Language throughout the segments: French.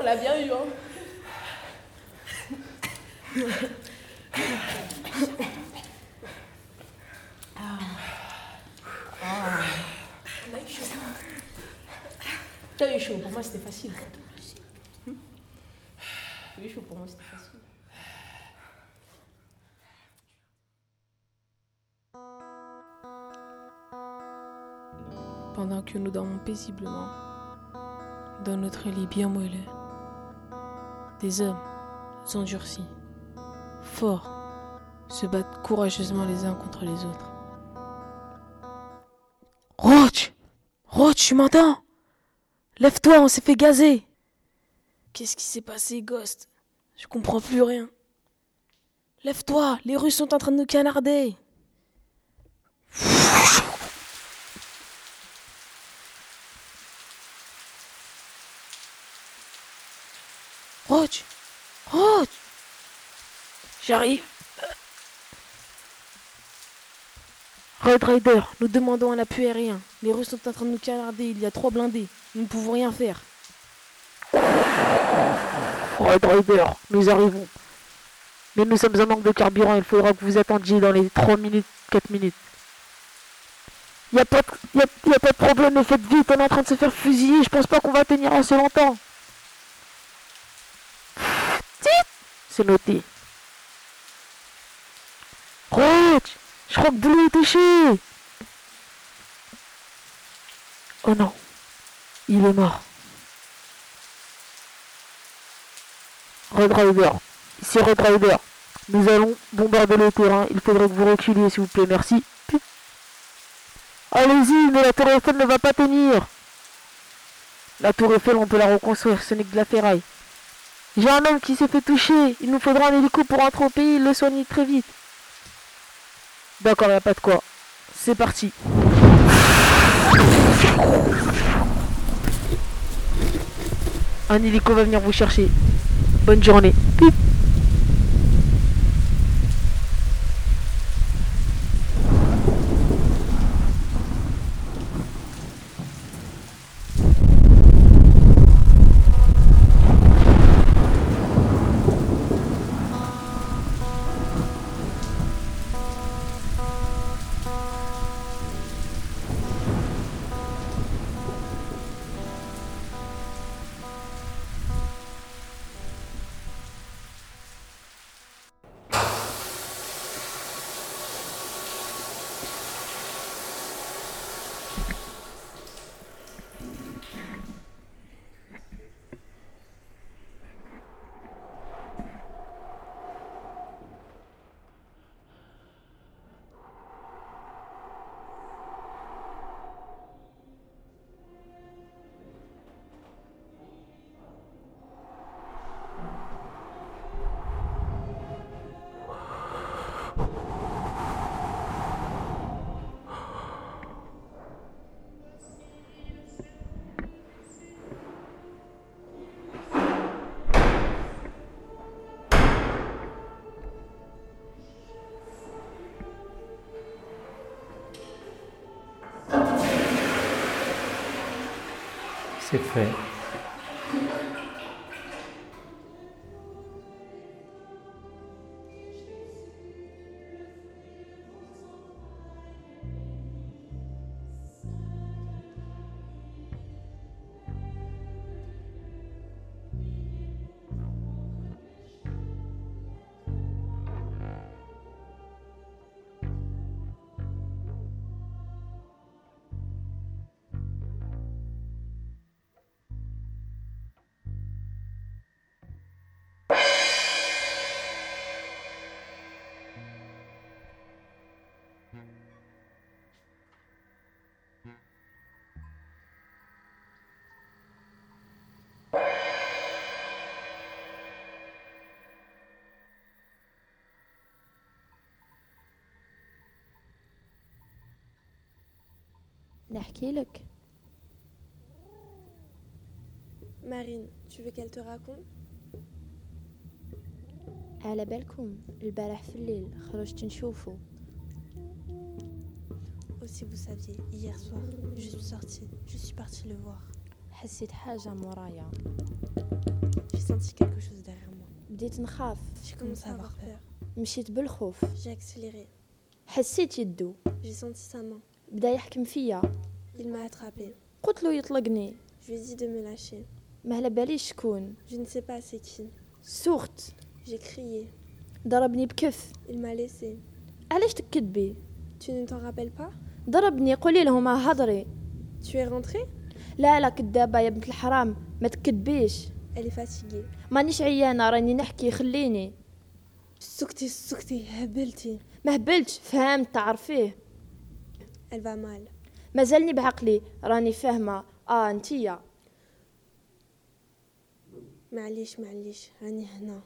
l'a bien eu, hein. On a eu chaud. T'as eu chaud, pour moi c'était facile. T'as eu chaud, pour moi c'était facile. Pendant que nous dormons paisiblement, dans notre lit bien moelleux, des hommes endurcis, forts, se battent courageusement les uns contre les autres. Roach! Roach, tu m'entends? Lève-toi, on s'est fait gazer! Qu'est-ce qui s'est passé, Ghost? Je comprends plus rien. Lève-toi, les Russes sont en train de nous canarder! Roach! Roach! J'arrive. Red Rider, nous demandons un appui aérien. Les Russes sont en train de nous canarder, il y a 3 blindés. Nous ne pouvons rien faire. Red Rider, nous arrivons. Mais nous sommes en manque de carburant, il faudra que vous attendiez dans les 3 minutes, 4 minutes. Y a pas de problème, mais faites vite, on est en train de se faire fusiller, je pense pas qu'on va tenir assez longtemps. C'est noté. Roach, je crois que Blue est touché. Oh non, il est mort. Red Rider, ici Red Rider. Nous allons bombarder le terrain. Il faudrait que vous reculiez, s'il vous plaît. Merci. Allez-y, mais la tour Eiffel ne va pas tenir. La tour Eiffel, on peut la reconstruire. Ce n'est que de la ferraille. J'ai un homme qui s'est fait toucher. Il nous faudra un hélico pour rentrer au pays. Le soigner très vite. D'accord, il n'y a pas de quoi. C'est parti. Un hélico va venir vous chercher. Bonne journée. Pip. C'est fait. نحكي لك. Marine, tu veux qu'elle te raconte? على بالكم البارح في الليل خرجت نشوفه. Oh, si vous saviez, hier soir, je suis partie le voir. حسيت حاجة مورايا. senti quelque chose derrière moi. بديت نخاف. J'ai commencé à avoir peur. مشيت بالخوف. J'ai accéléré. حسيت يدو. J'ai senti sa main. بدا يحكم فيا. Il m'a attrapée. قلت له يطلقني. Je lui ai dit de me lâcher. ما على باليش شكون. Je ne sais pas c'est qui. سوقت. J'ai crié. ضربني بكف. Il m'a laissé. علاش تكذبي؟ Tu ne t'en rappelles pas? ضربني قولي لهم هضري. Tu es rentrée? لا كدابة يا بنت الحرام ما تكذبيش. Elle est fatiguée. مانيش عيانة راني نحكي خليني. سكتي هبلتي. ما هبلتش فهمت تعرفيه. Elle va mal. مازالني بعقلي راني فاهمة. انتيا. معليش راني هنا.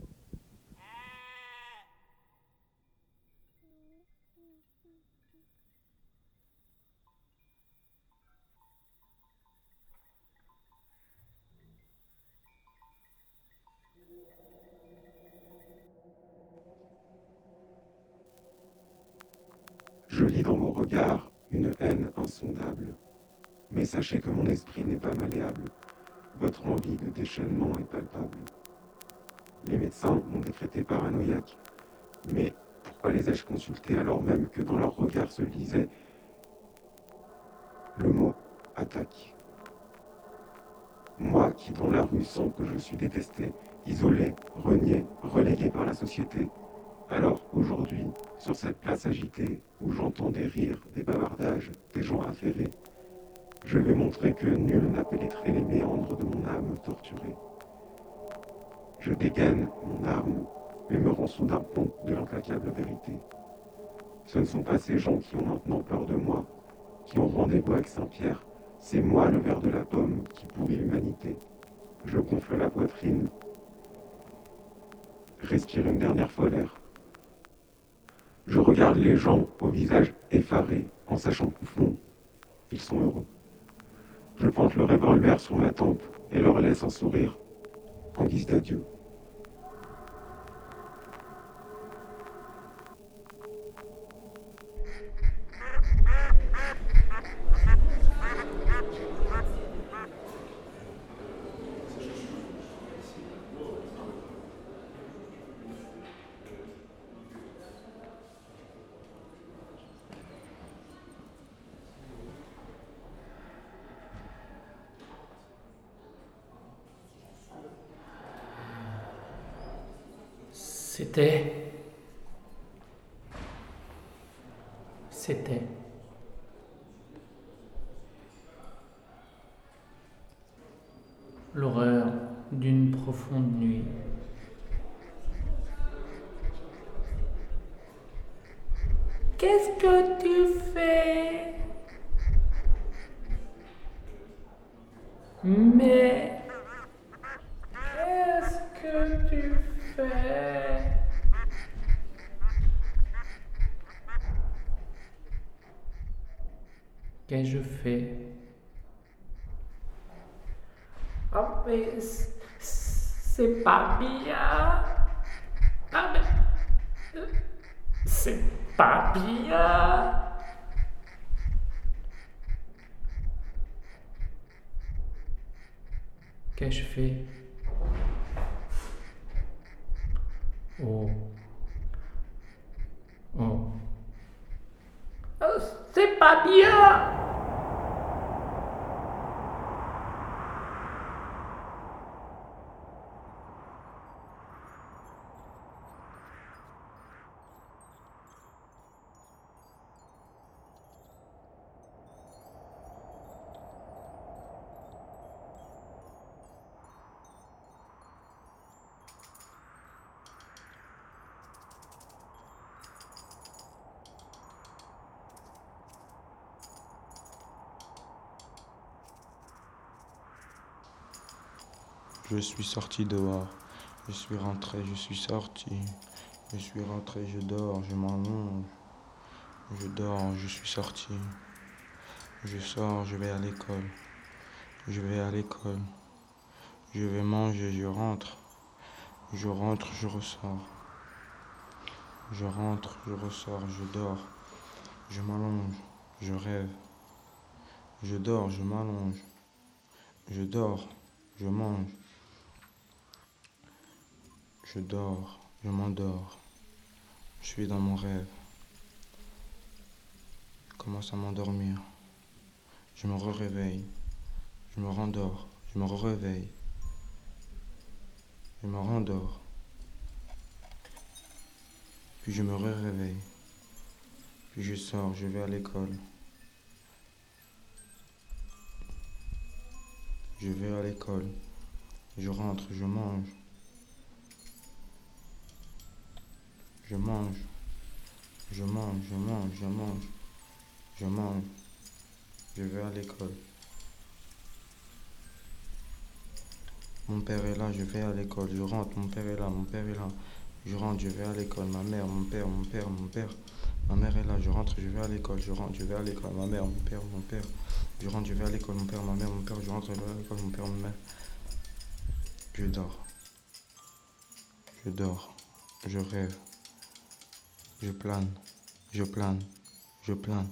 Je lis dans vos regards une haine insondable. Mais sachez que mon esprit n'est pas malléable. Votre envie de déchaînement est palpable. Les médecins m'ont décrété paranoïaque. Mais pourquoi les ai-je consultés alors même que dans leurs regards se lisait le mot « attaque ». Moi qui dans la rue sens que je suis détesté, isolé, renié, relégué par la société. Alors aujourd'hui, sur cette place agitée, où j'entends des rires, des bavardages, des gens affairés, je vais montrer que nul n'a pénétré les méandres de mon âme torturée. Je dégaine mon arme, mais me rends soudain compte de l'implacable vérité. Ce ne sont pas ces gens qui ont maintenant peur de moi, qui ont rendez-vous avec Saint-Pierre, c'est moi le ver de la pomme qui pourrit l'humanité. Je gonfle la poitrine, respire une dernière fois l'air. Je regarde les gens au visage effaré, en sachant qu'au fond, ils sont heureux. Je pointe le revolver sur ma tempe et leur laisse un sourire, en guise d'adieu. C'était l'horreur d'une profonde nuit. Qu'est-ce que tu fais? Mais qu'est-ce que tu fais? Qu'est-ce que je fais? Oh, mais c'est pas bien. Ah, mais c'est pas bien. Qu'est-ce que je fais? Oh. Oh. Oh, c'est pas bien. Je suis sorti dehors, je suis rentré, je suis sorti, je suis rentré, je dors, je m'allonge, je dors, je suis sorti, je sors, je vais à l'école, je vais à l'école, je vais manger, je rentre, je ressors, je rentre, je ressors, je dors, je m'allonge, je rêve, je dors, je m'allonge, je dors, je mange. Je dors, je m'endors. Je suis dans mon rêve. Je commence à m'endormir. Je me réveille. Je me rendors. Je me réveille. Je me rendors. Puis je me réveille. Puis je sors, je vais à l'école. Je vais à l'école. Je rentre, je mange. Je mange. Je mange, je mange, je mange. Je mange. Je vais à l'école. Mon père est là, je vais à l'école. Je rentre, mon père est là, mon père est là. Je rentre, je vais à l'école. Ma mère, mon père, mon père, mon père. Ma mère est là, je rentre, je vais à l'école. Je rentre, je vais à l'école. Ma mère, mon père, mon père. Je rentre, je vais à l'école. Mon père, ma mère, mon père. Je rentre, je vais à l'école. Mon père, ma mère. Je dors. Je dors. Je rêve. Je plane. Je plane. Je plane.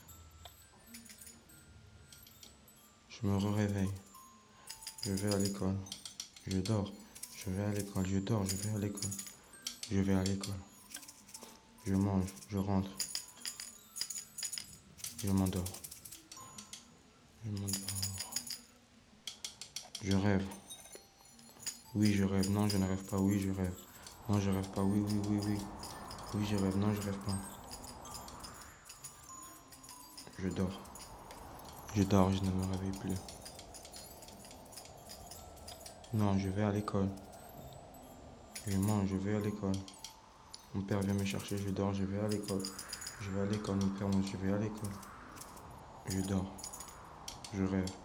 Je me réveille. Je vais à l'école. Je dors. Je vais à l'école. Je dors. Je vais à l'école. Je vais à l'école. Je mange. Je rentre. Je m'endors. Je m'endors. Je rêve. Oui, je rêve. Non, je ne rêve pas. Oui, je rêve. Non, je rêve pas. Oui, oui, oui, oui. Oui, je rêve. Non, je rêve pas. Je dors. Je dors, je ne me réveille plus. Non, je vais à l'école. Je mange, je vais à l'école. Mon père vient me chercher, je dors, je vais à l'école. Je vais à l'école, mon père, moi, je vais à l'école. Je dors. Je rêve.